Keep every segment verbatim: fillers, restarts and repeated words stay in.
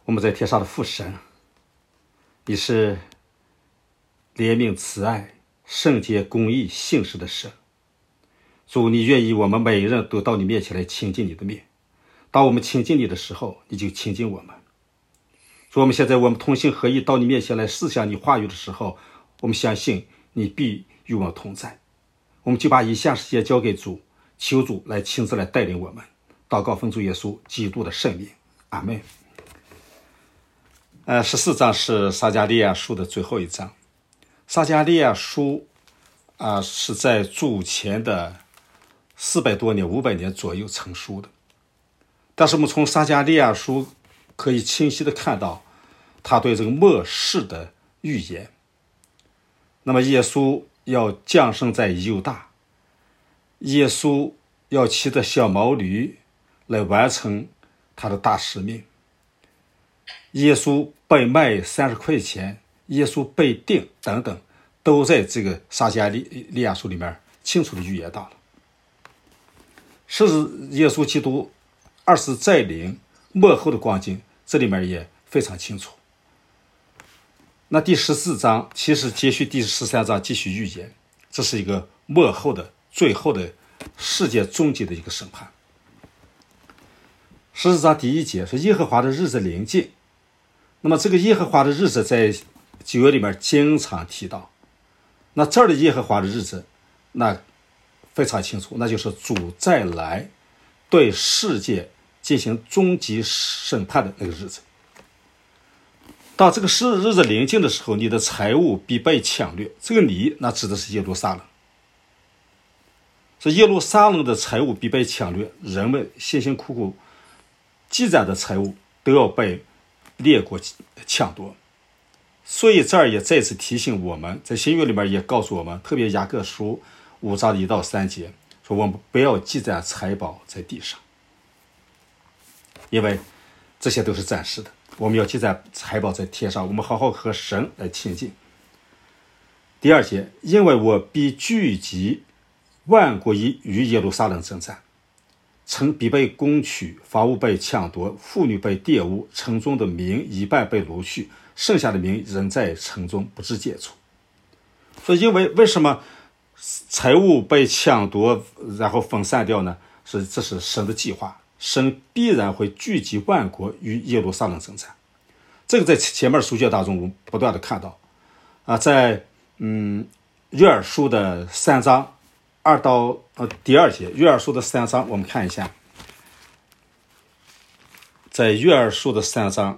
我们在天上的父神，你是怜悯慈爱、圣洁公义信实的神。主，你愿意我们每人都到你面前来亲近你的面。当我们亲近你的时候，你就亲近我们。主，我们现在我们同心合意到你面前来思想你话语的时候，我们相信你必与我们同在。我们就把以下时间交给主，求主来亲自来带领我们。祷告奉主耶稣基督的圣名，阿们。呃，十四章是撒迦利亚书的最后一章。撒迦利亚书啊、呃，是在主前的四百多年、五百年左右成书的。但是我们从撒迦利亚书可以清晰的看到他对这个末世的预言。那么耶稣要降生在犹大，耶稣要骑着小毛驴来完成他的大使命。耶稣被卖三十块钱，耶稣被钉等等，都在这个撒迦利亚书里面清楚的预言到了。甚至耶稣基督二次再临末后的光景，这里面也非常清楚。那第十四章其实接续第十三章继续预言，这是一个末后的最后的世界终极的一个审判。十四章第一节是耶和华的日子临近。那么这个耶和华的日子在旧约里面经常提到。那这儿的耶和华的日子那非常清楚，那就是主再来对世界进行终极审判的那个日子。到这个是日子临近的时候，你的财物必被抢掠。这个你那指的是耶路撒冷。这耶路撒冷的财物必被抢掠，人们辛辛苦苦积攒的财物都要被列国抢夺。所以这儿也再次提醒我们，在新约里面也告诉我们，特别雅各书五章一到三节说，我们不要积攒财宝在地上，因为这些都是暂时的。我们要积攒财宝在天上，我们好好和神来亲近。第二节，因为我必聚集万国以与耶路撒冷征战，城必被攻取，房屋被抢夺，妇女被玷污，城中的民一半被掳去，剩下的民仍在城中不知解除。所以因为为什么财物被抢夺然后分散掉呢？是这是神的计划，神必然会聚集万国与耶路撒冷征战。这个在前面书卷当中我们不断的看到啊，在嗯约珥书的三章二到呃第二节，约珥书的三章我们看一下，在约珥书的三章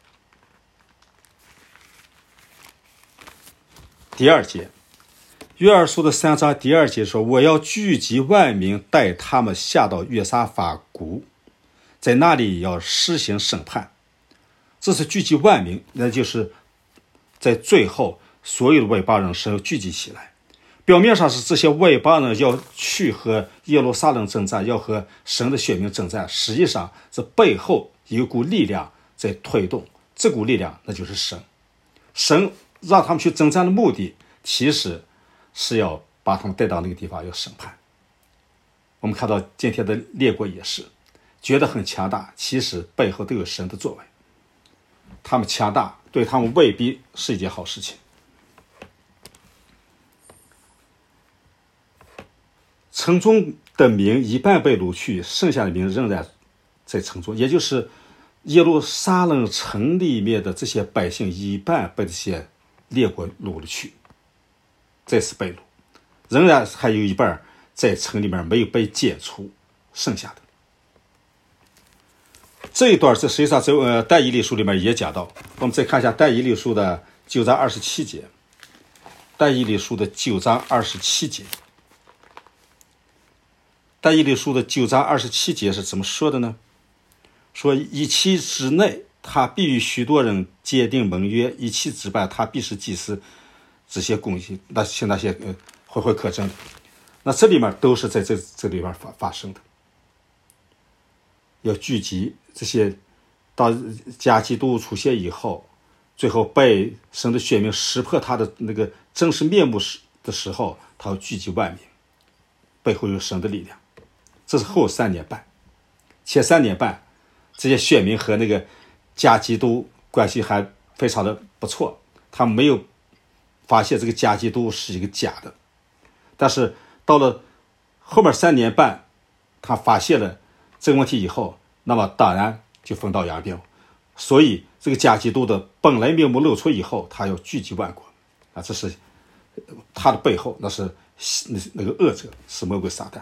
第二节，约珥书的三章第二节说，我要聚集万民，带他们下到约沙法谷，在那里要施行审判。这是聚集万民，那就是在最后所有的外邦人神要聚集起来。表面上是这些外邦人要去和耶路撒冷征战，要和神的选民征战，实际上这背后有一股力量在推动，这股力量那就是神。神让他们去征战的目的，其实是要把他们带到那个地方要审判。我们看到今天的列国也是觉得很强大，其实背后都有神的作为。他们强大对他们未必是一件好事情。城中的民一半被掳去，剩下的民仍然在城中，也就是耶路撒冷城里面的这些百姓一半被这些列国掳了去，再次被掳，仍然还有一半在城里面没有被解除，剩下的这一段在实际上在呃但以理书里面也讲到。我们再看一下但以理书的九章二十七节，但以理书的九章二十七节，但以理书的九章二十七节是怎么说的呢？说一期之内，他必与许多人结定盟约；一期之外，他必是祭司这些供给，那些那些呃回回可证的。那这里面都是在这这里面发发生的。要聚集这些到假基督出现以后，最后被神的选民识破他的那个真实面目的时候，他要聚集万民，背后有神的力量。这是后三年半，前三年半这些选民和那个假基督关系还非常的不错，他没有发现这个假基督是一个假的。但是到了后面三年半，他发现了这个问题以后，那么当然就分道扬镳。所以这个假基督的本来面目露出以后，他要聚集万国啊，这是他的背后，那是那那个恶者是魔鬼撒旦。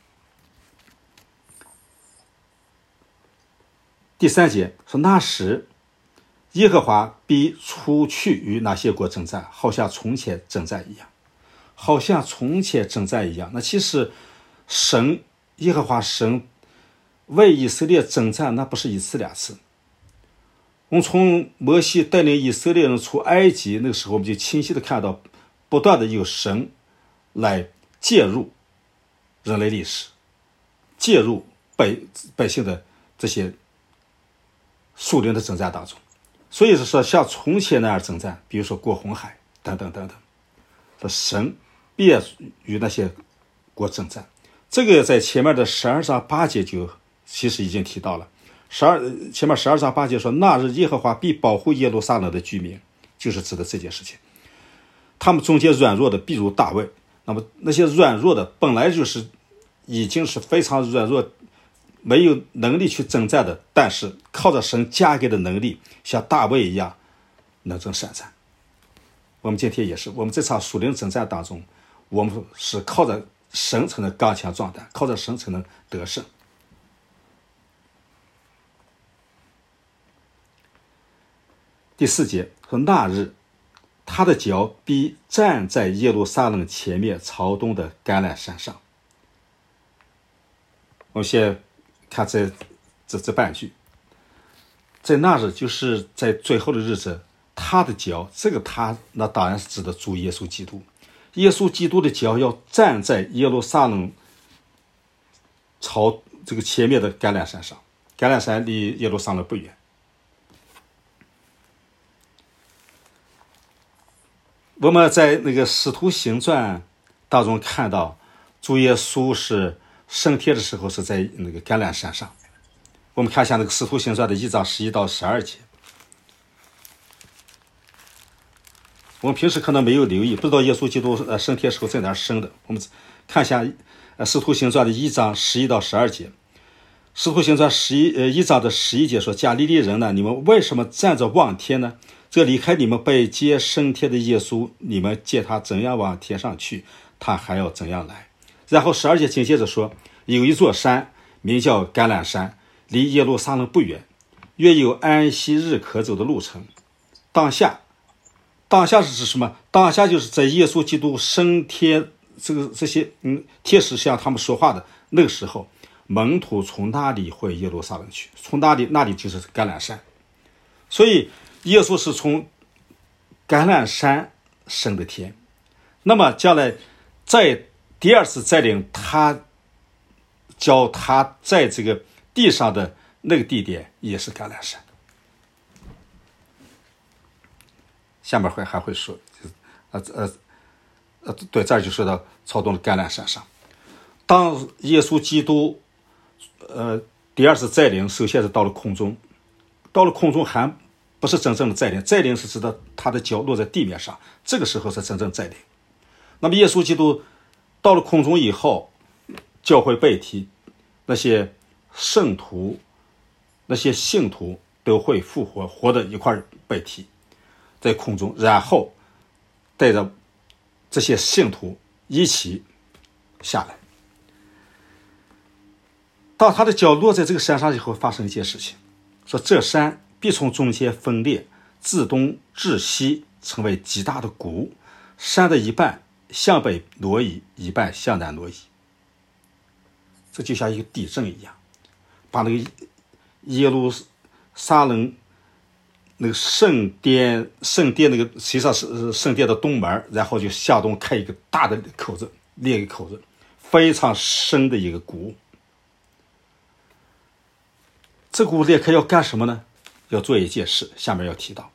第三节说，那时耶和华必出去与那些国征战，好像从前征战一样，好像从前征战一样。那其实神耶和华神为以色列征战，那不是一次两次。我们从摩西带领以色列人出埃及那个时候，我们就清晰的看到，不断的有神来介入人类历史，介入百百姓的这些属灵的征战当中。所以是说，像从前那样征战，比如说过红海等等等等，说神必与那些国征战。这个在前面的十二章八节就其实已经提到了。十二前面十二章八节说，那日耶和华必保护耶路撒冷的居民，就是指的这件事情。他们中间软弱的必如大卫。那么那些软弱的本来就是已经是非常软弱，没有能力去征战的，但是靠着神加给的能力，像大卫一样能征善战。我们今天也是，我们这场属灵征战当中，我们是靠着神才能刚强壮胆，靠着神才能得胜。第四节说，那日他的脚必站在耶路撒冷前面朝东的橄榄山上。我们先看这这这半句，在那日就是在最后的日子，他的脚，这个他那当然是指的主耶稣基督。耶稣基督的脚要站在耶路撒冷朝这个前面的橄榄山上，橄榄山离耶路撒冷不远。我们在那个使徒行传当中看到，主耶稣是升天的时候是在那个橄榄山上。我们看一下那个使徒行传的一章十一到十二节。我们平时可能没有留意，不知道耶稣基督呃升天时候在哪儿升的。我们看一下呃使徒行传的一章十一到十二节。使徒行传十一呃一章的十一节说，加利利人呢，你们为什么站着望天呢？这离开你们被接升天的耶稣，你们见他怎样往天上去，他还要怎样来。然后十二节紧接着说，有一座山名叫橄榄山，离耶路撒冷不远，约有安息日可走的路程。当下当下是指什么？当下就是在耶稣基督升天这个这些嗯天使向他们说话的那个时候，门徒从那里回耶路撒冷去，从那里那里就是橄榄山。所以耶稣是从橄榄山升的天，那么将来在第二次再领他教他在这个地上的那个地点也是橄榄山。下面会还会说，呃呃呃，对，这儿就说到朝东的橄榄山上。当耶稣基督呃第二次再领，首先是到了空中，到了空中还不是真正的再领，再领是指的他的脚落在地面上，这个时候是真正再领。那么耶稣基督到了空中以后，教会被提，那些圣徒那些信徒都会复活，活的一块被提在空中，然后带着这些信徒一起下来。当他的脚落在这个山上以后，发生一件事情，说这山必从中间分裂，自东至西，成为极大的谷，山的一半向北挪移，一半向南挪移。这就像一个地震一样，把那个耶路撒冷那个圣殿圣殿那个实际上是圣殿的东门，然后就向东开一个大的口子，裂一个口子，非常深的一个谷。这谷裂开要干什么呢？要做一件事，下面要提到。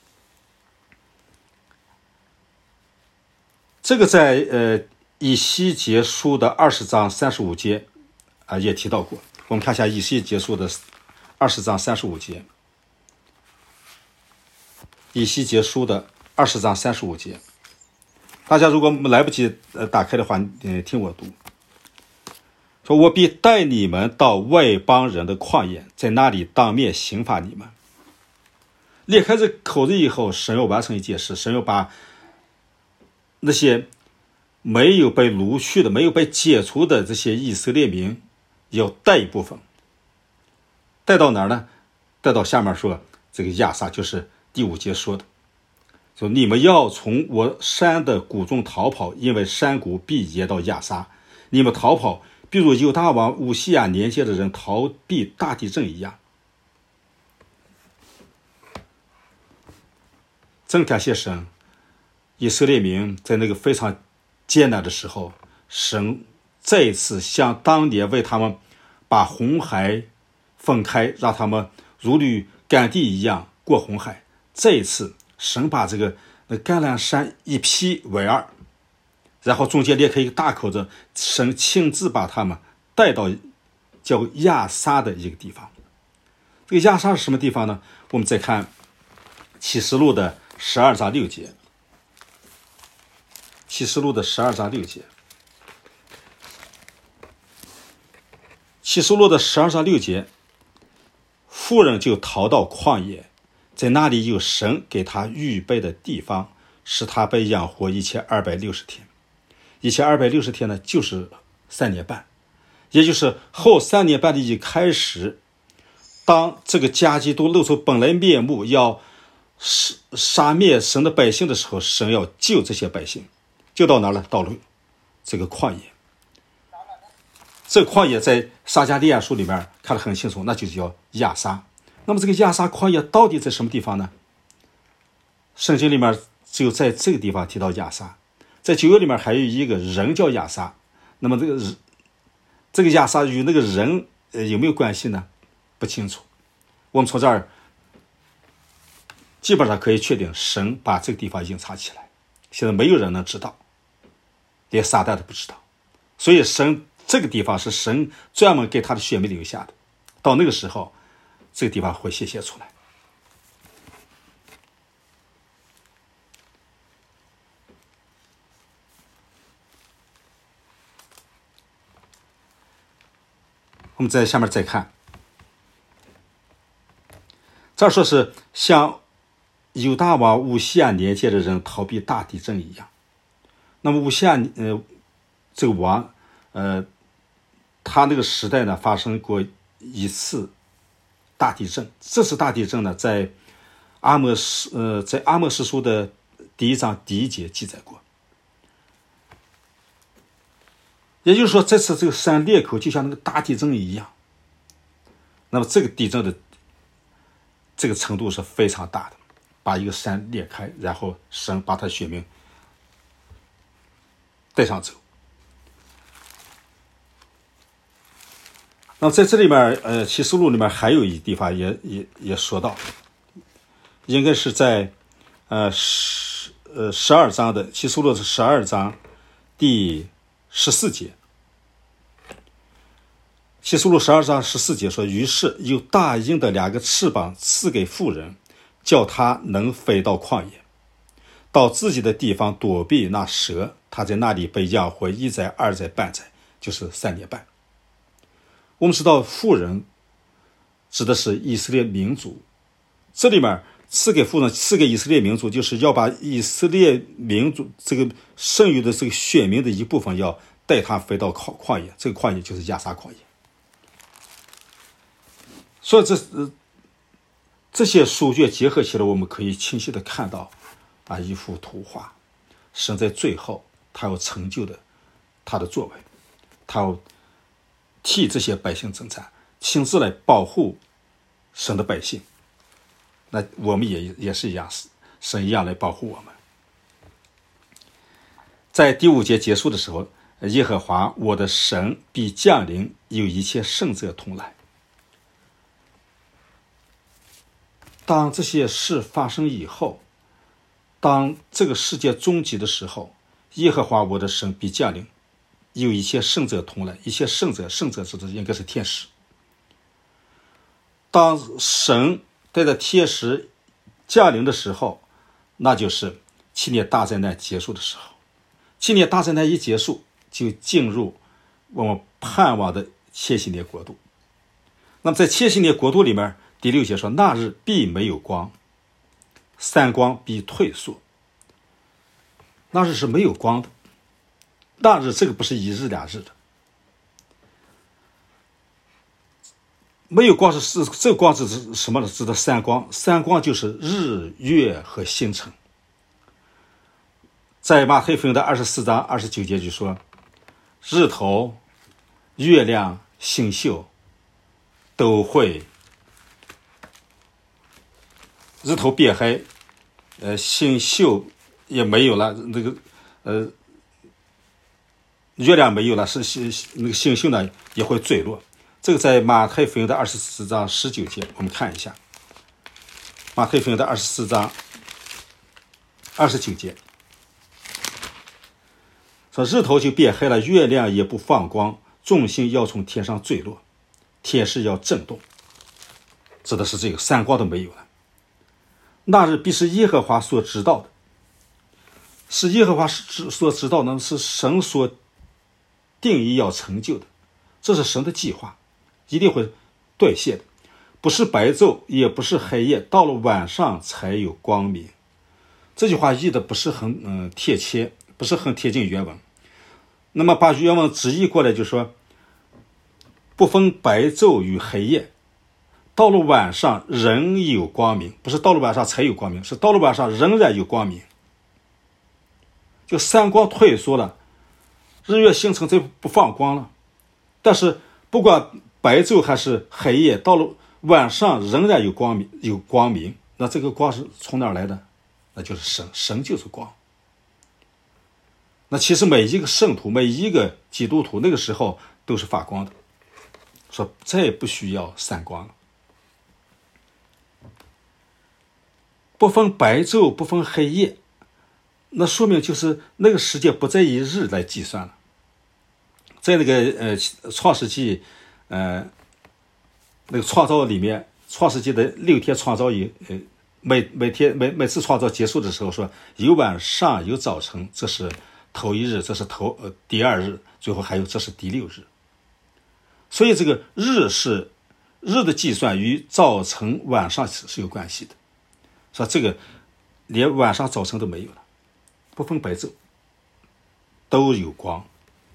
这个在呃以西结书的二十章三十五节啊、呃、也提到过。我们看一下以西结书的二十章三十五节。 以西结书的二十章三十五节。大家如果来不及呃打开的话，呃，听我读。说我必带你们到外邦人的旷野，在那里当面刑罚你们。裂开这口子以后，神要完成一件事，神要把那些没有被掳去的、没有被解除的这些以色列民，要带一部分，带到哪儿呢？带到下面说这个亚撒，就是第五节说的，说你们要从我山的谷中逃跑，因为山谷必延到亚撒。你们逃跑，比如犹大王乌西亚年间的人逃避大地震一样。真感谢神，以色列民在那个非常艰难的时候，神再一次像当年为他们把红海分开，让他们如履赶地一样过红海。这一次神把这个那橄榄山一劈为二，然后中间裂开一个大口子，神亲自把他们带到叫亚撒的一个地方。这个亚撒是什么地方呢？我们再看启示录的十二章六节。启示录的十二章六节。启示录的十二章六节，妇人就逃到旷野，在那里有神给他预备的地方，使他被养活一千二百六十天。一千二百六十天呢，就是三年半，也就是后三年半的一开始，当这个迦基督露出本来面目，要杀灭神的百姓的时候，神要救这些百姓，救到哪了？到了这个旷野。这个旷野在撒迦利亚书里面看得很清楚，那就叫亚撒。那么这个亚撒旷野到底在什么地方呢？圣经里面只有在这个地方提到亚撒，在旧约里面还有一个人叫亚撒。那么这个人这个亚撒与那个人呃有没有关系呢？不清楚。我们从这儿基本上可以确定，神把这个地方隐藏起来，现在没有人能知道，连撒旦都不知道。所以神这个地方是神专门给他的选民留下的，到那个时候这个地方会显现出来。我们在下面再看，这儿说是像犹大王乌西亚年间的人逃避大地震一样。那么乌西亚呃这个王呃他那个时代呢发生过一次大地震。这次大地震呢在阿摩斯呃在阿摩斯书的第一章第一节记载过。也就是说，这次这个山裂口就像那个大地震一样。那么这个地震的这个程度是非常大的，把一个山裂开，然后神把他选民带上走。那么在这里面，呃，启示录里面还有一地方也也也说到，应该是在呃十呃十二章的启示录是十二章第十四节。启示录十二章十四节说，于是有大鹰的两个翅膀赐给妇人，叫他能飞到旷野，到自己的地方躲避那蛇。他在那里被养活一载二载半载，就是三年半。我们知道妇人指的是以色列民族，这里面赐给妇人赐给以色列民族，就是要把以色列民族这个剩余的这个选民的一部分要带他飞到旷旷野，这个旷野就是亚撒旷野。所以这呃这些书卷结合起来，我们可以清晰的看到啊一幅图画，神在最后他要成就的他的作为，他要替这些百姓征战，亲自来保护神的百姓。那我们也也是一样，神一样来保护我们。在第五节结束的时候，耶和华我的神必降临，有一切圣者同来。当这些事发生以后，当这个世界终极的时候，耶和华我的神必降临，有一切圣者同来。一切圣者，圣者指的应该是天使。当神带着天使降临的时候， 那就是七年大灾难结束的时候。七年大灾难一结束，就进入我们盼望的千禧年国度。那么在千禧年国度里面，第六节说，那日必没有光，三光必退缩。那日是没有光的，那日这个不是一日两日的，没有光是是这个光是什么呢？指的三光，三光就是日月和星辰。在马太福音的二十四章二十九节就说，日头、月亮、星宿都会，日头变黑，呃，星宿也没有了，那个呃，月亮没有了，是星那个星宿呢也会坠落。这个在马太福音的二十四章十九节，我们看一下。马太福音的二十四章二十九节说，日头就变黑了，月亮也不放光，众星要从天上坠落，天势要震动。指的是这个三光都没有了。那日必是耶和华所知道的，是耶和华所知道的，是神所定义要成就的，这是神的计划，一定会兑现的。不是白昼，也不是黑夜，到了晚上才有光明。这句话译的不是很嗯贴切，不是很贴近原文。那么把原文直译过来就说，不分白昼与黑夜，到了晚上仍有光明。不是到了晚上才有光明，是到了晚上仍然有光明。就三光退缩了，日月星辰就不放光了，但是不管白昼还是黑夜，到了晚上仍然有光明，有光明。那这个光是从哪儿来的？那就是神，神就是光。那其实每一个圣徒，每一个基督徒那个时候都是发光的，说再也不需要三光了。不分白昼，不分黑夜，那说明就是那个时间不再以日来计算了。在那个呃创世纪呃那个创造里面，创世纪的六天创造以呃每每天每每次创造结束的时候说，有晚上有早晨，这是头一日，这是头呃第二日，最后还有这是第六日。所以这个日是日的计算与早晨晚上是有关系的，说这个连晚上早晨都没有了，不分白昼，都有光。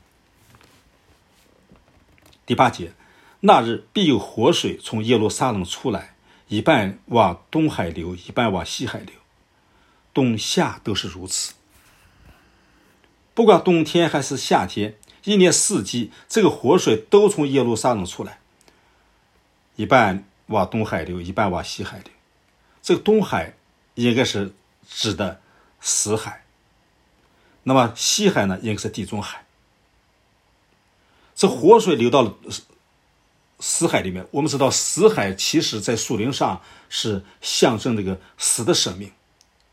第八节，那日必有活水从耶路撒冷出来，一半往东海流，一半往西海流，冬夏都是如此。不管冬天还是夏天，一年四季，这个活水都从耶路撒冷出来，一半往东海流，一半往西海流。这个东海应该是指的死海，那么西海呢，应该是地中海。这活水流到了死海里面，我们知道死海其实在属灵上是象征那个死的生命。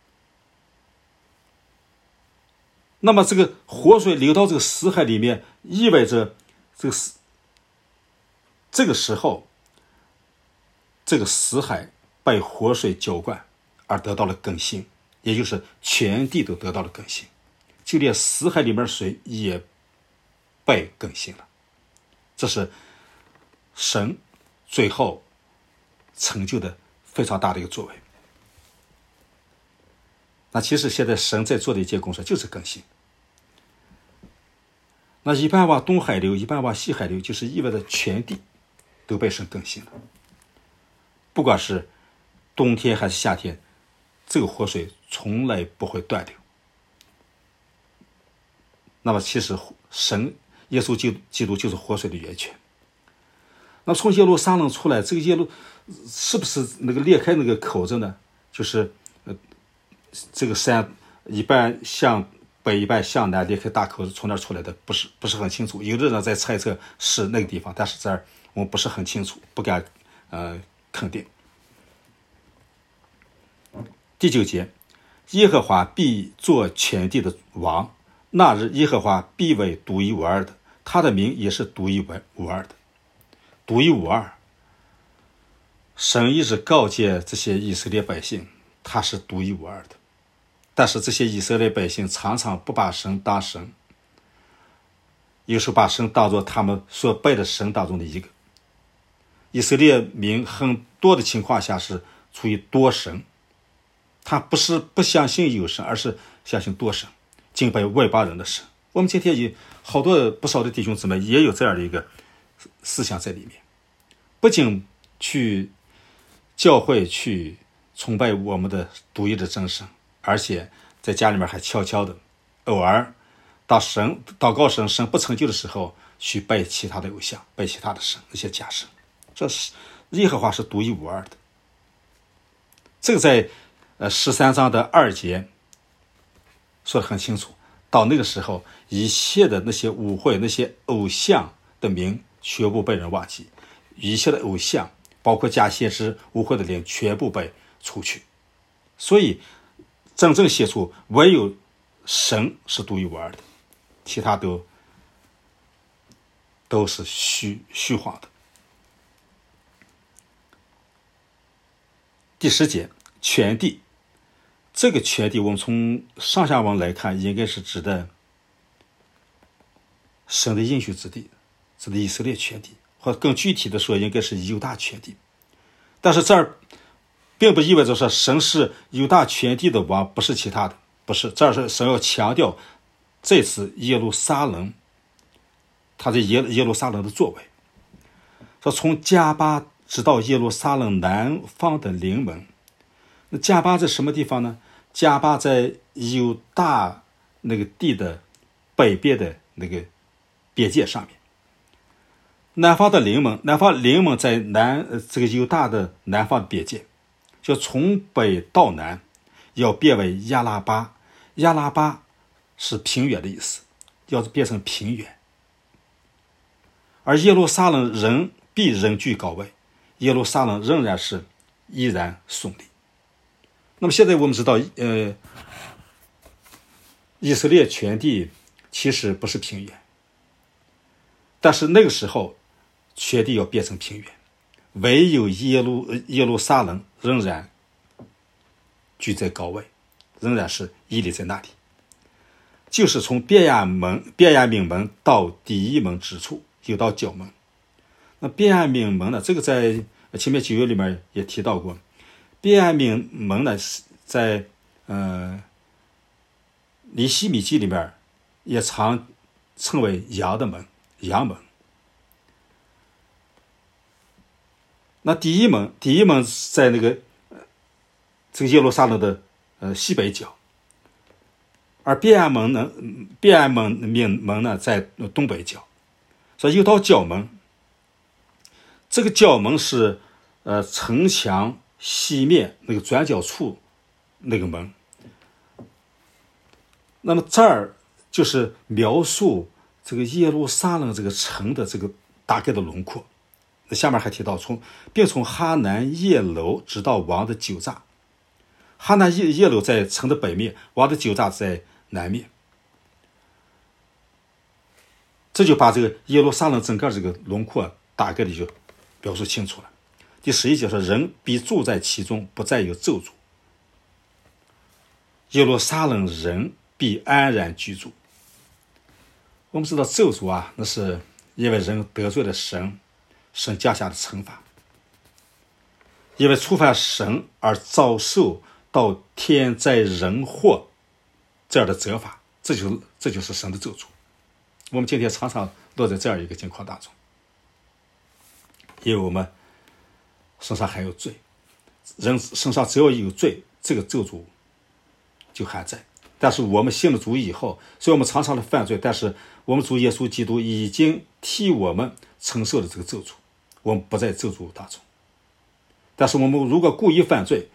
那么这个活水流到这个死海里面，意味着这个死这个时候这个死海被活水浇灌而得到了更新，也就是全地都得到了更新，就连死海里面水也被更新了。这是神最后成就的非常大的一个作为。那其实现在神在做的一件工作就是更新。那一半往东海流，一半往西海流，就是意味着全地都被神更新了。不管是冬天还是夏天，这个活水从来不会断流。那么其实神耶稣基督就是活水的源泉。那从耶路撒冷出来，这个耶路是不是那个裂开那个口子呢？就是呃，这个山一半向北，一半向南，裂开大口子，从那儿出来的，不是不是很清楚。有的人在猜测是那个地方，但是这儿我们不是很清楚，不敢呃肯定。第九节，耶和华必做全地的王，那日耶和华必为独一无二的，他的名也是独一无二的。独一无二，神一直告诫这些以色列百姓，他是独一无二的。 但是这些以色列百姓常常不把神当神，有时候把神当作他们所拜的神当中的一个。以色列民很多的情况下是处于多神，他不是不相信有神，而是相信多神，敬拜外邦人的神。我们今天有好多不少的弟兄姊妹也有这样的一个思想在里面，不仅去教会去崇拜我们的独一的真神，而且在家里面还悄悄的偶尔到神祷告神神不成就的时候去拜其他的偶像，拜其他的神，那些假神。这是耶和华是独一无二的。这个在呃十三章的二节说得很清楚，到那个时候一切的那些舞会那些偶像的名全部被人忘记，一切的偶像包括假先知舞会的灵全部被除去。所以真正写出唯有神是独一无二的，其他都都是虚虚晃的。第十节，全地。这个全地我们从上下文来看，应该是指的神的应许之地，指的以色列全地，或更具体的说应该是犹大全地。但是这儿并不意味着说神是犹大全地的王，不是其他的，不是。这儿是神要强调这次耶路撒冷，他在耶耶路撒冷的作为。说从加巴直到耶路撒冷南方的临门。那加巴在什么地方呢？加巴在犹大那个地的北边的那个边界上面。南方的临门，南方临门在南、呃、这个犹大的南方的边界，就从北到南要变为亚拉巴。亚拉巴是平原的意思，要变成平原。而耶路撒冷人必仍居高位，耶路撒冷仍然是依然耸立。那么现在我们知道，呃，以色列全地其实不是平原，但是那个时候全地要变成平原，唯有耶路耶路撒冷仍然居在高位，仍然是屹立在那里。就是从便雅门便雅悯门到第一门之处，有到角门。那便雅悯门呢，这个在前面几月里面也提到过。便雅悯门呢，在呃尼希米记里面也常称为羊的门，羊门。那第一门，第一门在那个这个耶路撒冷的呃西北角，而便雅门呢，便雅门门呢在东北角，所以有到角门。这个角门是呃城墙西面那个转角处那个门。那么这儿就是描述这个耶路撒冷这个城的这个大概的轮廓。那下面还提到从并从哈南叶楼直到王的酒榨。哈南叶叶楼在城的北面，王的酒榨在南面。这就把这个耶路撒冷整个这个轮廓大概的就表述清楚了。第十一节说，人必住在其中，不再有咒诅。耶路撒冷人必安然居住。我们知道咒诅啊，那是因为人得罪了神，神降下的惩罚，因为触犯神而遭受到天灾人祸这样的责罚，这就是这就是神的咒诅。我们今天常常落在这样一个境况当中，因为我们身上还有罪，人身上只要有罪，这个咒诅就还在。但是我们信了主以后，虽然我们常常的犯罪，但是我们主耶稣基督已经替我们承受了这个咒诅，我们不在咒诅当中。但是我们如果故意犯罪，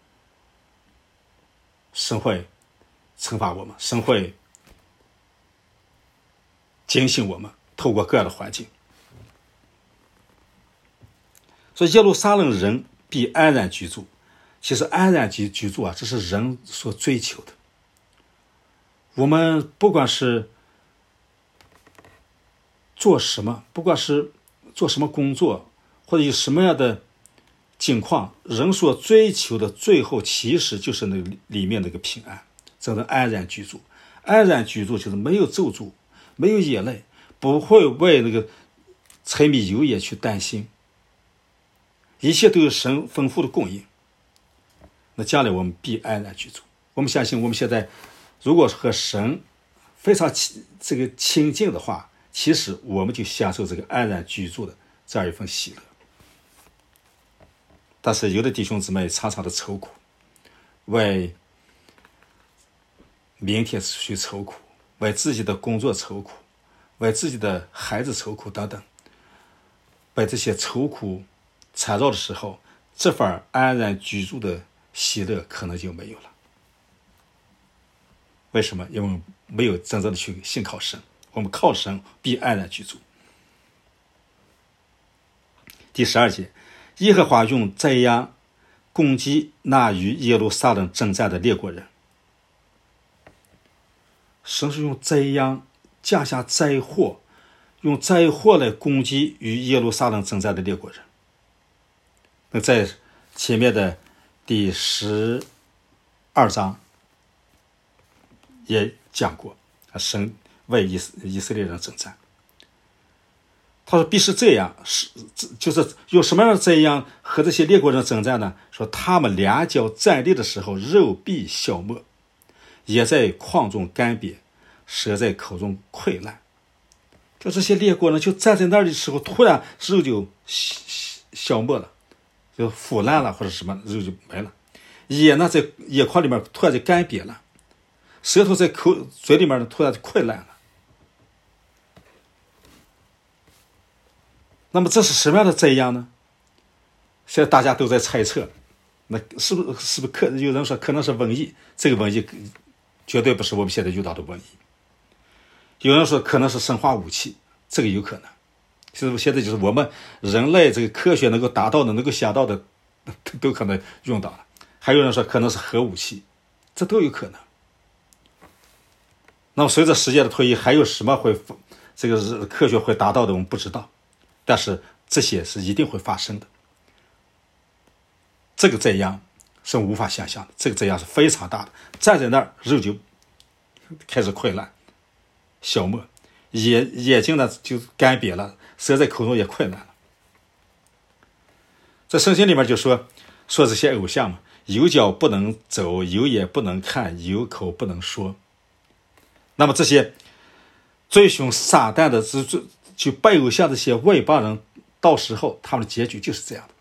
神会惩罚我们，神会警醒我们，透过各样的环境。所以耶路撒冷人必安然居住。其实安然居居住啊，这是人所追求的。我们不管是做什么，不管是做什么工作，或者有什么样的境况，人所追求的最后其实就是那里面那个平安， 只能安然居住。安然居住就是没有咒诅，没有眼泪，不会为那个柴米油盐去担心，一切都有神丰富的供应。那将来我们必安然居住。我们相信，我们现在如果和神非常这个亲近的话，其实我们就享受这个安然居住的这样一份喜乐。但是有的弟兄姊妹常常的愁苦，为明天去愁苦，为自己的工作愁苦，为自己的孩子愁苦等等，被这些愁苦缠绕的时候，这份安然居住的喜乐可能就没有了。为什么？因为没有真正的去信靠神，我们靠神必安然居住。第十二节，耶和华用灾殃攻击那与耶路撒冷征战的列国人。神是用灾殃降下灾祸，用灾祸来攻击与耶路撒冷征战的列国人。那在前面的第十二章也讲过，神为以色以色列人征战。他说必是这样，是就是有什么样的灾殃和这些列国人征战呢？说他们两脚站立的时候，肉必消没，也在矿中干瘪，舌在口中溃烂。就这些列国人就站在那里的时候，突然肉就消没了，就腐烂了，或者什么肉就没了。眼呢，在眼眶里面突然就干瘪了，舌头在口嘴里面呢突然就溃烂了。那么这是什么样的灾殃呢？现在大家都在猜测，那是不是是不是可有人说可能是瘟疫？这个瘟疫绝对不是我们现在遇到的瘟疫。有人说可能是生化武器，这个有可能。其实现在就是我们人类这个科学能够达到的、能够想到的，都可能用到了。还有人说可能是核武器，这都有可能。那么随着时间的推移，还有什么会这个是科学会达到的，我们不知道。但是这些是一定会发生的。这个灾殃是无法想象的，这个灾殃是非常大的。站在那儿，肉就开始溃烂、消没，眼眼睛呢就干瘪了，舌在口中也溃烂了。在圣经里面就说说这些偶像嘛，有脚不能走，有眼不能看，有口不能说。那么这些追寻撒旦的这这去拜偶像这些外邦人，到时候他们的结局就是这样的：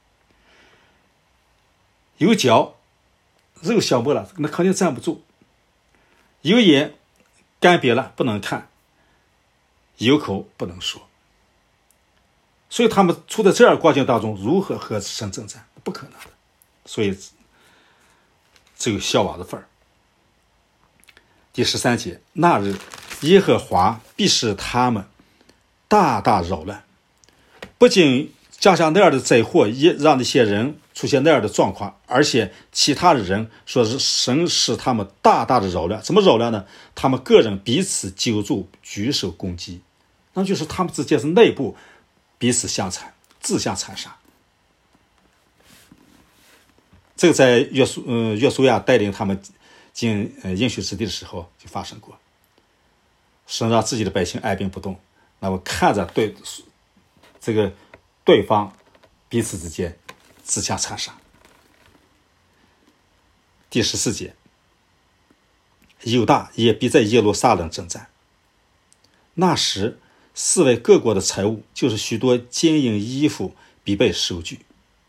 有脚肉消没了，那肯定站不住；有眼干瘪了，不能看；有口不能说。所以他们处在这样的光景当中，如何和神征战？不可能的。所以只有消亡的份儿。第十三节，那日耶和华必使他们大大扰乱，不仅降下那样的灾祸，也让那些人出现那样的状况，而且其他的人说是神使他们大大的扰乱。怎么扰乱呢？他们个人彼此揪住，举手攻击，那就是他们之间是内部彼此相残，自相残杀。这个在约书呃约书亚带领他们进呃应许之地的时候就发生过。神让自己的百姓按兵不动，那么看着对这个对方彼此之间自相残杀。第十四节，犹大也必在耶路撒冷征战。那时四围各国的财物，就是许多金银衣服，必被收据。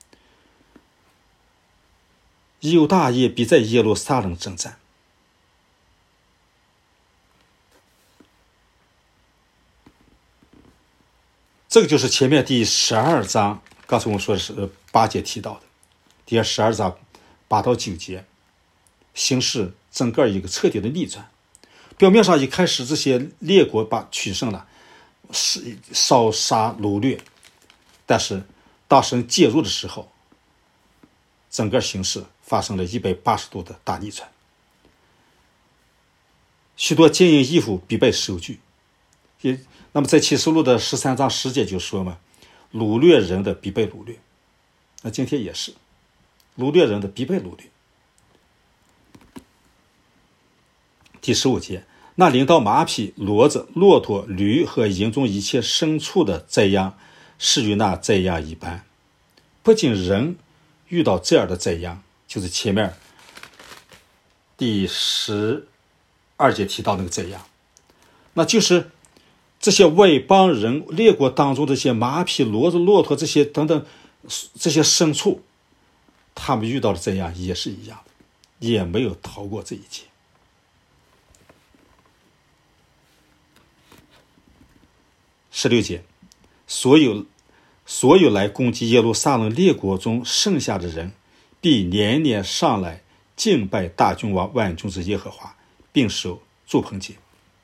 犹大也必在耶路撒冷征战。这个就是前面第十二章，刚才我们说的是八节提到的，第十二章八到九节，形势整个一个彻底的逆转。表面上一开始这些列国把取胜了，是烧杀掳掠，但是当神介入的时候，整个形势发生了一百八十度的大逆转。许多金银衣服必被收据。也那么在启示录的十三章十节就说嘛，掳掠人的必被掳掠。那今天也是，掳掠人的必被掳掠。 第十五节，那领到马匹、骡子、骆驼、驴和营中一切牲畜的灾殃，是与那灾殃一般。不仅人遇到这样的灾殃，就是前面第十二节提到那个灾殃，那就是这些外邦人列国当中这些马匹、骡子、骆驼这些等等这些牲畜，他们遇到的灾殃也是一样的，也没有逃过这一劫。十六节，所有所有来攻击耶路撒冷列国中剩下的人，必年年上来敬拜大君王万军之耶和华，并守住棚节。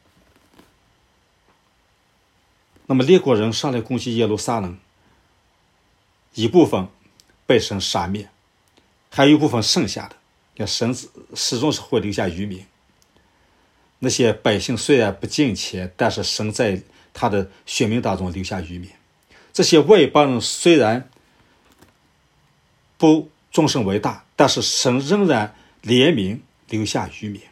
那么列国人上来攻击耶路撒冷，一部分被神杀灭，还有一部分剩下的，神始终是会留下余民。那些百姓虽然不敬虔，但是神在他的选民当中留下余民。这些外邦人虽然不终身为大，但是神仍然怜悯留下余民。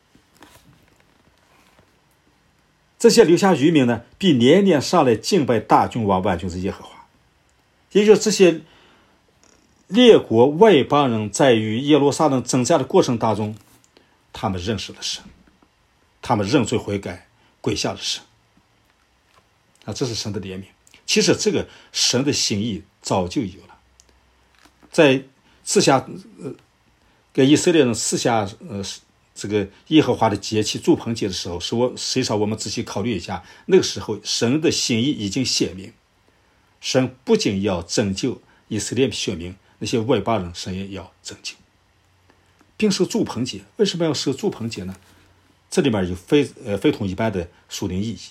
这些留下余民呢，必年年上来敬拜大君王万军之耶和华。也就是这些列国外邦人在与耶路撒冷征战的过程当中，他们认识了神，他们认罪悔改，归向了神。啊，这是神的怜悯。其实这个神的心意早就有了，在赐下呃给以色列人赐下呃这个耶和华的节期住棚节的时候，是我实际上我们仔细考虑一下，那个时候神的心意已经显明，神不仅要拯救以色列选民，那些外邦人神也要拯救，并守住棚节。为什么要守住棚节呢？这里面有非呃非同一般的属灵意义。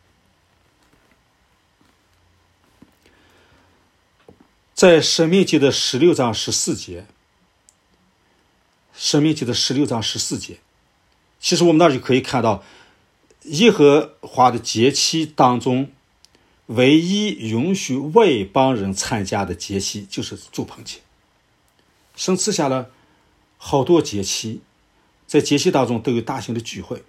在申命记的十六章十四节，申命记的十六章十四节，其实我们那就可以看到，耶和华的节期当中，唯一允许外邦人参加的节期就是住棚节。神赐下了好多节期，在节期当中都有大型的聚会，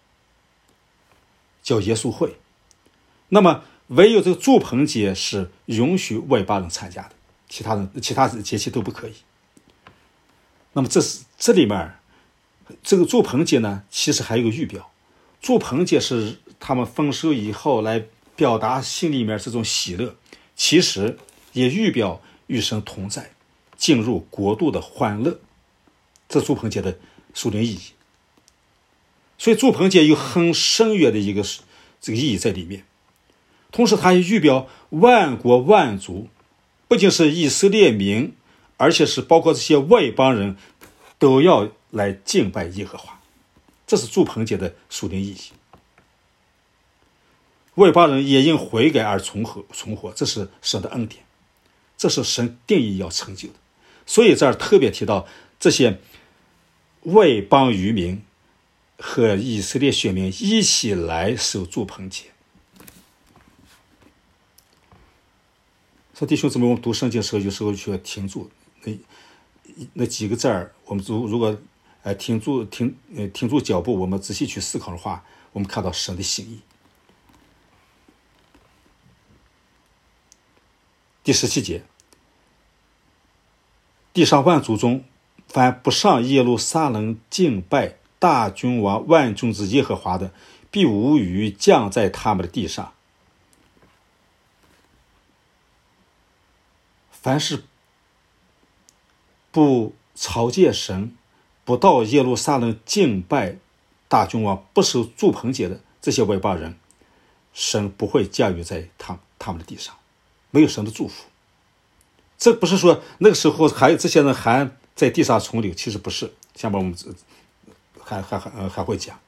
叫耶稣会。那么唯有这个住棚节是允许外邦人参加的，其他人其他节期都不可以。那么这是这里面这个住棚节呢，其实还有个预表。住棚节是他们丰收以后来表达心里面这种喜乐，其实也预表与神同在，进入国度的欢乐，这住棚节的属灵意义。所以住棚节有很深远的一个这个意义在里面。同时它也预表万国万族，不仅是以色列民，而且是包括这些外邦人都要来敬拜耶和华，这是住棚节的属灵意义。外邦人也因悔改而重活，重活，这是神的恩典，这是神定义要成就的。所以这儿特别提到这些外邦渔民和以色列选民一起来守住棚节。说弟兄姊妹，我们读圣经的时候，有时候需要停住，那那几个字儿，我们如如果呃停住停呃停住脚步，我们仔细去思考的话，我们看到神的心意。第十七节，地上万族中，凡不上耶路撒冷敬拜大君王万军之耶和华的，必无雨降在他们的地上。凡是不朝见神，不到耶路撒冷敬拜大君王，不守住棚节的这些外邦人，神不会降雨在他他们的地上，没有神的祝福。这不是说那个时候还这些人还在地上存留，其实不是，下面我们还还还还会讲。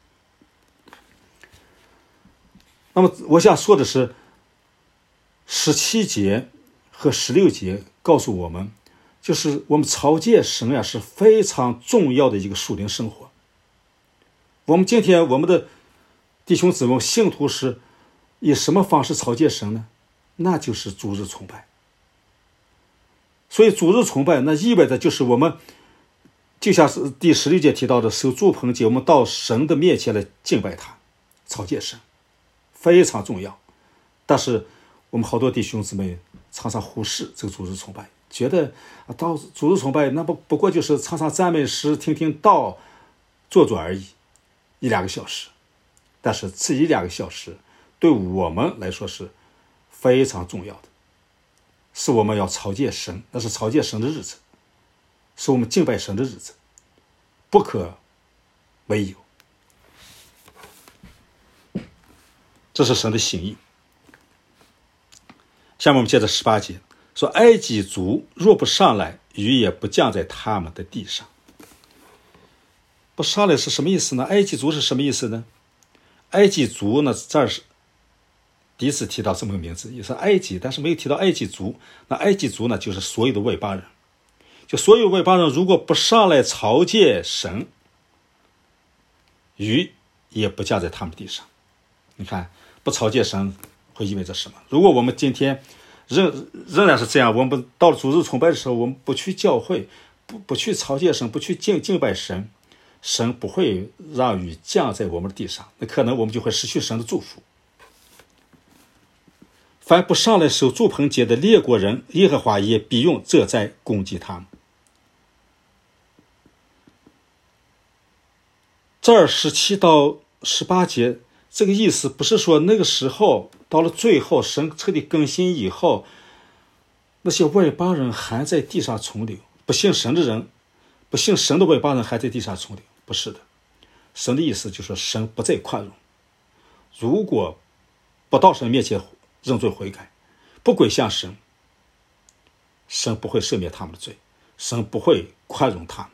那么我想说的是，十七节和十六节告诉我们，就是我们朝见神呀是非常重要的一个属灵生活。我们今天我们的弟兄姊妹信徒是以什么方式朝见神呢？那就是主日崇拜。所以主日崇拜那意味着就是我们就像是第十六节提到的守住棚节，我们到神的面前来敬拜他，朝见神，非常重要。但是我们好多弟兄姊妹常常忽视这个主日崇拜，觉得到主日崇拜那不不过就是唱唱赞美诗，听听道，坐坐而已，一两个小时。但是这一两个小时对我们来说是非常重要的，是我们要朝见神，那是朝见神的日子，是我们敬拜神的日子，不可为有。这是神的心意。下面我们接着十八节说，埃及族若不上来，雨也不降在他们的地上。不上来是什么意思呢？埃及族是什么意思呢？埃及族呢，这儿是第一次提到这么个名字，也是埃及，但是没有提到埃及族。那埃及族呢，就是所有的外邦人，就所有外邦人如果不上来朝见神，雨也不降在他们地上。你看，不朝见神会意味着什么？如果我们今天仍仍然是这样，我们到了主日崇拜的时候，我们不去教会，不不去朝见神，不去敬敬拜神，神不会让雨降在我们的地上，那可能我们就会失去神的祝福。凡不上来守住棚节的列国人，耶和华也必用这灾攻击他们。这儿十七到十八节，这个意思不是说那个时候到了最后神彻底更新以后，那些外邦人还在地上存留，不信神的人，不信神的外邦人还在地上存留，不是的。神的意思就是神不再宽容，如果不到神面前认罪悔改，不归向神，神不会赦免他们的罪，神不会宽容他们。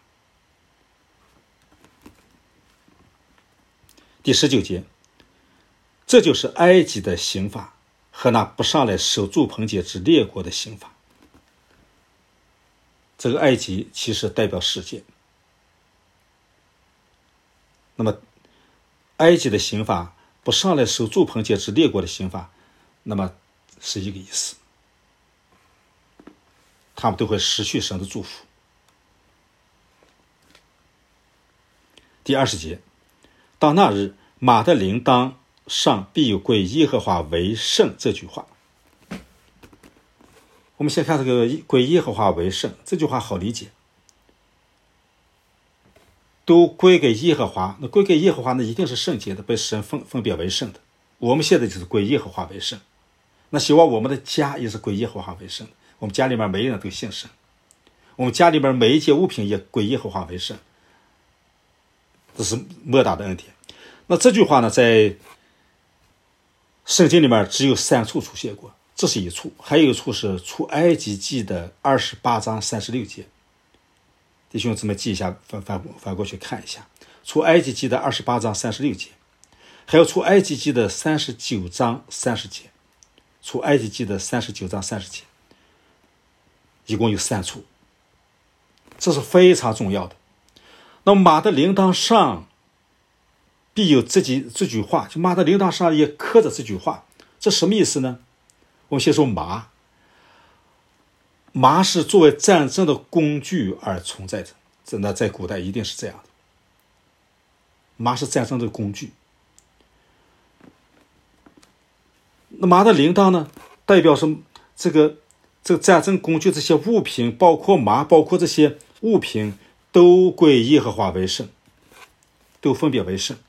第十九节，这就是埃及的刑罚和那不上来守住棚节之列国的刑罚。这个埃及其实代表世界。那么埃及的刑罚，不上来守住棚节之列国的刑罚，那么是一个意思，他们都会失去神的祝福。第二十节，到那日，马的铃铛上必有归耶和华为圣这句话。我们先看这个归耶和华为圣这句话好理解，都归给耶和华，那归给耶和华那一定是圣洁的，被神分分别为圣的。我们现在就是归耶和华为圣，那希望我们的家也是归耶和华为圣，我们家里面每一人都信神，我们家里面每一件物品也归耶和华为圣，这是莫大的恩典。那这句话呢，在圣经里面只有三处出现过，这是一处，还有一处是出埃及记的二十八章三十六节。弟兄姊妹记一下，翻翻翻过去看一下，出埃及记的二十八章三十六节，还有出埃及记的三十九章三十节，出埃及记的三十九章三十节，一共有三处，这是非常重要的。那么马的铃铛上必有这句这句话，就马的铃铛上也刻着这句话，这什么意思呢？我们先说马，马是作为战争的工具而存在着，真的在古代一定是这样的，马是战争的工具。那马的铃铛呢，代表是这个这个战争工具，这些物品，包括马，包括这些物品，都归耶和华为圣，都分别为圣。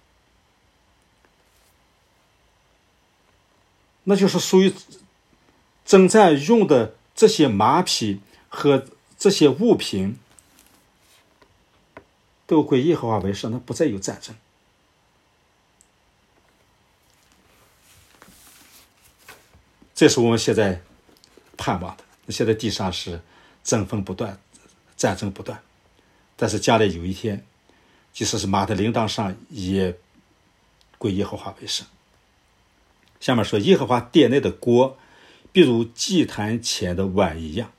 那就是属于征战用的这些马匹和这些物品都归耶和华为圣，那不再有战争。这是我们现在盼望的。现在地上是争锋不断，战争不断，但是将来有一天，即使是马的铃铛上也归耶和华为圣。下面说，耶和华殿内的锅必如祭坛前的碗一样。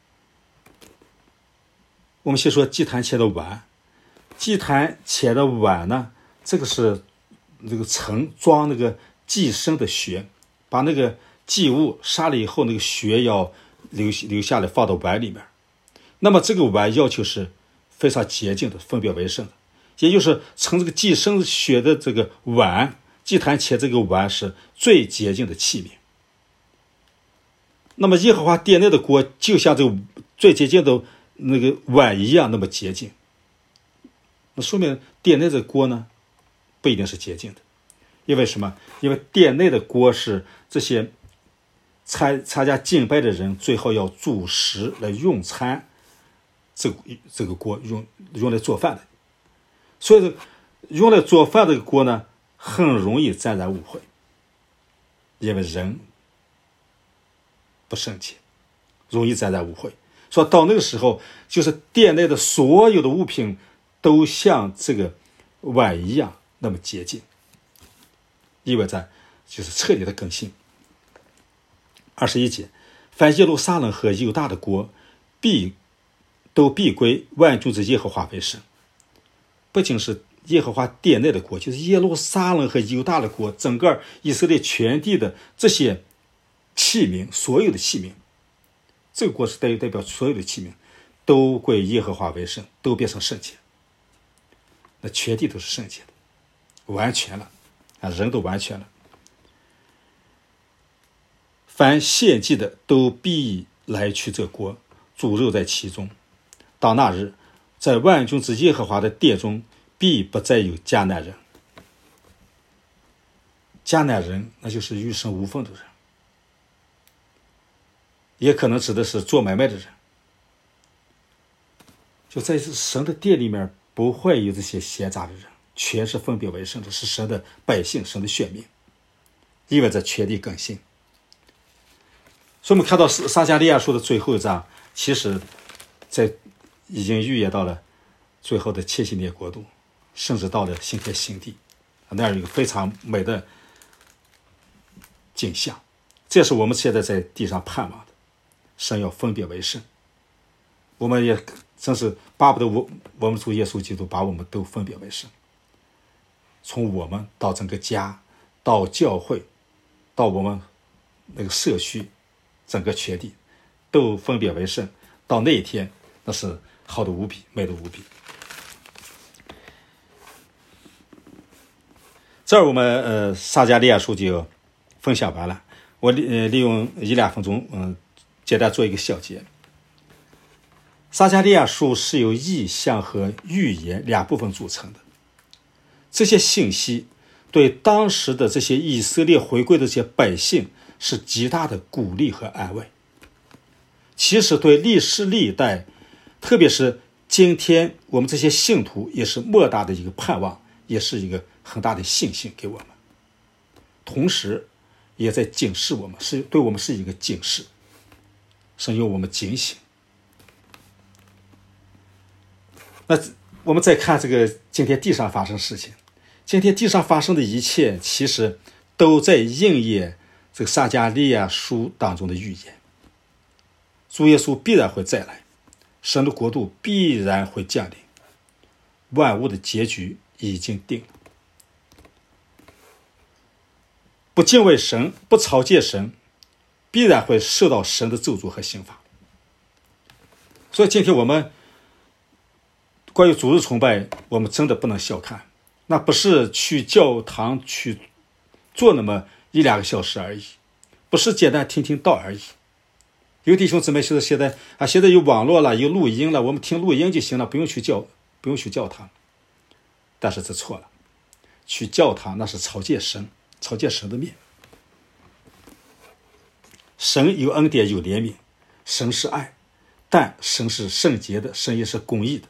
我们先说祭坛前的碗，祭坛前的碗呢，这个是这个盛装那个祭牲的血，把那个祭物杀了以后，那个血要留留下来放到碗里面。那么这个碗要求是非常洁净的，分别为圣的，也就是称这个祭牲血的这个碗，祭坛前这个碗是最洁净的器皿。那么耶和华殿内的锅就像这个最洁净的那个碗一样那么洁净，那说明殿内的锅呢不一定是洁净的。因为什么？因为殿内的锅是这些参参加敬拜的人最后要主食来用餐，这个这个锅用用来做饭的，所以用来做饭的锅呢很容易沾染污秽，因为人不圣洁，容易沾染污秽。所以到那个时候，就是殿内的所有的物品都像这个碗一样那么洁净，意味着就是彻底的更新。二十一节，凡耶路撒冷和犹大的国必都必归万军之耶和华为圣。不仅是耶和华殿内的国，就是耶路撒冷和犹大的国，整个以色列全地的这些器皿，所有的器皿，这个国是代代表所有的器皿都归耶和华为圣，都变成圣洁。那全地都是圣洁的，完全了啊，人都完全了。凡献祭的都必来取这国，煮肉在其中。到那日，在万军之耶和华的殿中，必不再有迦南人。迦南人那就是与神无分的人，也可能指的是做买卖的人。就在神的殿里面不会有这些闲杂的人，全是分别为圣的，是神的百姓，神的选民，意味着全地更新。所以我们看到撒迦利亚书的最后一章，其实在已经预言到了最后的千禧年国度，甚至到了新天新地，那样一个非常美的景象。这是我们现在在地上盼望的，神要分别为圣。我们也真是巴不得我我们主耶稣基督把我们都分别为圣，从我们到整个家，到教会，到我们那个社区，整个全地都分别为圣。到那一天，那是好的无比，美的无比。这儿我们呃撒迦利亚书就分享完了，我利呃利用一两分钟，嗯、呃，简单做一个小结。撒迦利亚书是由意象和预言两部分组成的，这些信息对当时的这些以色列回归的这些百姓是极大的鼓励和安慰。其实对历世历代，特别是今天我们这些信徒，也是莫大的一个盼望，也是一个很大的信心给我们，同时也在警示我们，是对我们是一个警示，是由我们警醒。那我们再看这个今天地上发生的事情，今天地上发生的一切其实都在应验这个撒迦利亚书当中的预言。主耶稣必然会再来，神的国度必然会降临，万物的结局已经定了。不敬畏神，不朝见神，必然会受到神的咒诅和刑罚。所以今天我们关于主日崇拜，我们真的不能小看，那不是去教堂去做那么一两个小时而已，不是简单听听道而已。有弟兄姊妹说现在啊，现在有网络了，有录音了，我们听录音就行了，不用去教，不用去教堂。但是这错了，去教堂那是朝见神，朝见神的面。神有恩典，有怜悯，神是爱，但神是圣洁的，神也是公义的，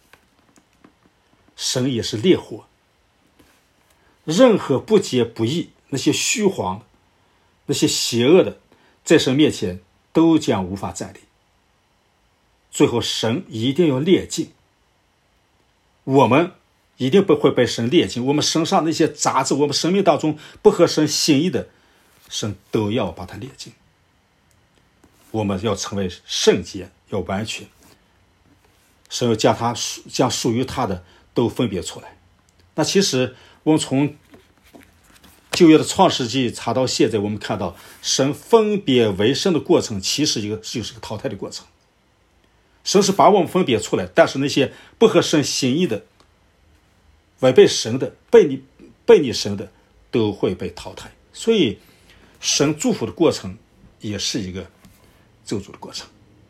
神也是烈火。任何不洁不义，那些虚谎的，那些邪恶的，在神面前都将无法站立。最后神一定要炼净，我们一定不会被神炼净，我们身上那些杂质，我们生命当中不合神心意的，神都要把它炼净。我们要成为圣洁，要完全，神要将他将属于他的都分别出来。那其实我们从旧约的创世纪查到现在，我们看到神分别为圣的过程，其实一个就是个淘汰的过程。 神是把我们分别出来，但是那些不合神心意的、违背神的、背逆背逆神的，都会被淘汰。所以神祝福的过程也是一个咒诅的过程。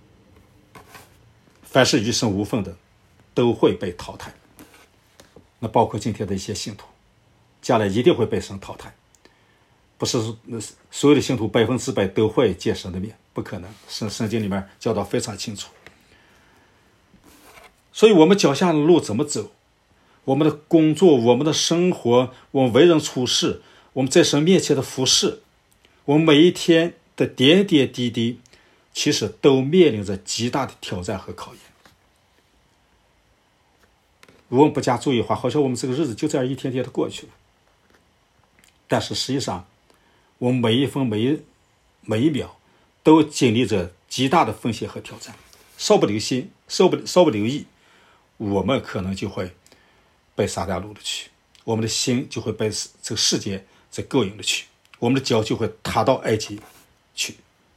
凡是与神无分的都会被淘汰，那包括今天的一些信徒，将来一定会被神淘汰。不是所有的信徒百分之百都会见神的面，不可能。圣圣经里面教导非常清楚。所以我们脚下的路怎么走，我们的工作，我们的生活，我们为人处事，我们在神面前的服侍，我们每一天的点点滴滴，其实都面临着极大的挑战和考验。如果我们不加注意的话，好像我们这个日子就这样一天天的过去了。但是实际上，我们每一分每一每一秒都经历着极大的风险和挑战，稍不留心，稍不稍不留意，我们可能就会被撒旦掳了去，我们的心就会被这个世界这勾引了去，我们的脚就会踏到埃及去。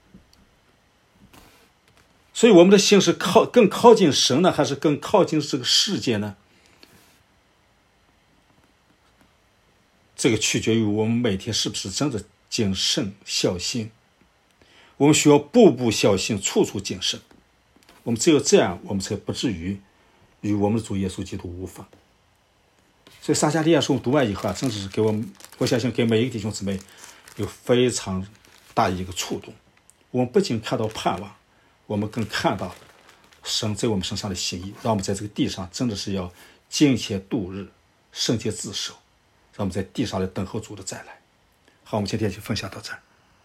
所以我们的心是靠更靠近神呢，还是更靠近这个世界呢？这个取决于我们每天是不是真的谨慎小心。我们需要步步小心，处处谨慎。我们只有这样，我们才不至于与我们的主耶稣基督无分。所以撒迦利亚书读完以后啊，真的是给我们，我相信给每一个弟兄姊妹有非常大的一个触动。我们不仅看到盼望，我们更看到神在我们身上的心意，让我们在这个地上真的是要敬虔度日，圣洁自守，让我们在地上来等候主的再来。好，我们今天就分享到这儿。